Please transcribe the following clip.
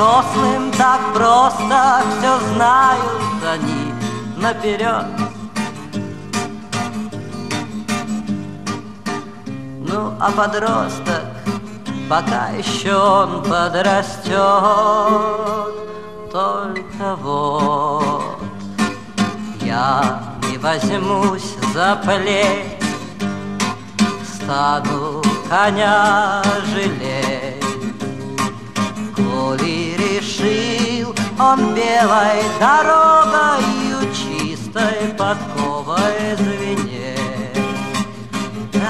взрослым так просто, все знают они наперед. Ну, а подросток, пока еще он подрастет, только вот я не возьмусь за плеть, стану коня жалеть. Коли решил он белой дорогой